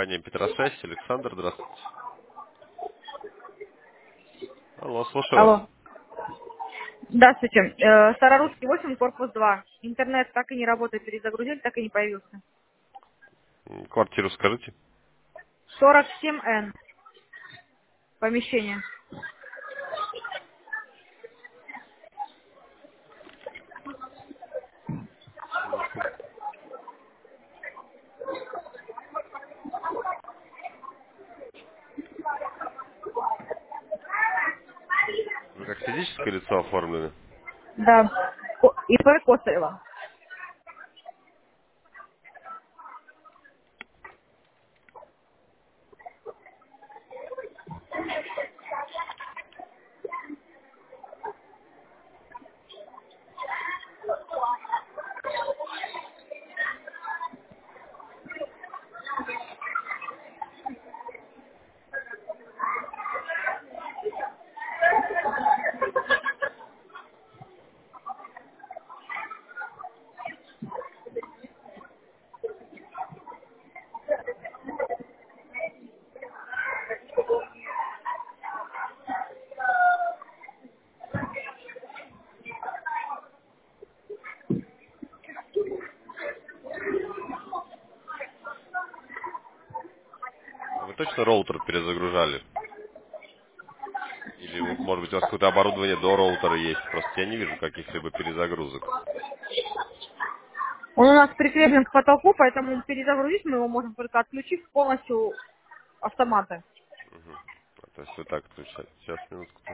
компания Петра-6. Александр, здравствуйте. Алло, слушаю вас. Алло. Здравствуйте. Старорусский 8, корпус 2. Интернет так и не работает, перезагрузили, так и не появился. Квартиру скажите. 47Н. Помещение. Минутку. Вы как физическое лицо оформлены? Да. ИП Косарева. Вы точно роутер перезагружали? Или, может быть, у вас какое-то оборудование до роутера есть? Просто я не вижу каких-либо перезагрузок. Он у нас прикреплен к потолку, поэтому перезагрузить мы его можем только отключив полностью автоматы. То есть вы так отключаете. Сейчас, минутку.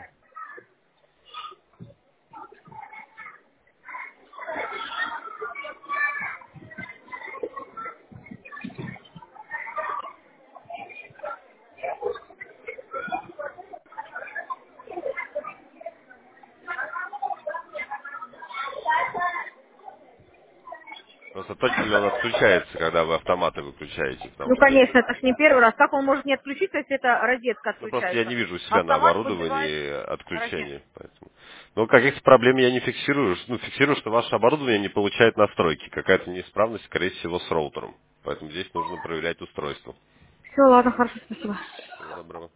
Просто точно ли он отключается, когда вы автоматы выключаете? Потому Ну, что здесь... конечно, это ж не первый раз. Как он может не отключиться, если это розетка Ну, просто я не отключается? вижу у себя на Автомат вызывает оборудовании розетку. отключения. Поэтому. Но каких-то проблем я не фиксирую. Ну, фиксирую, что ваше оборудование не получает настройки. Какая-то неисправность, скорее всего, с роутером. Поэтому здесь нужно проверять устройство. Все, ладно, хорошо, спасибо. Всего доброго.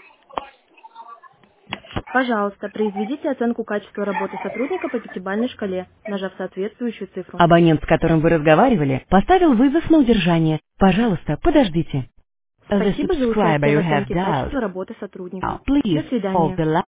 Пожалуйста, произведите оценку качества работы сотрудника по пятибалльной шкале, нажав соответствующую цифру. Абонент, с которым вы разговаривали, поставил вызов на удержание. Пожалуйста, подождите. The Спасибо за subscriber участие в you have оценке dialed. качества работы сотрудника. Now, До please hold свидания. the line.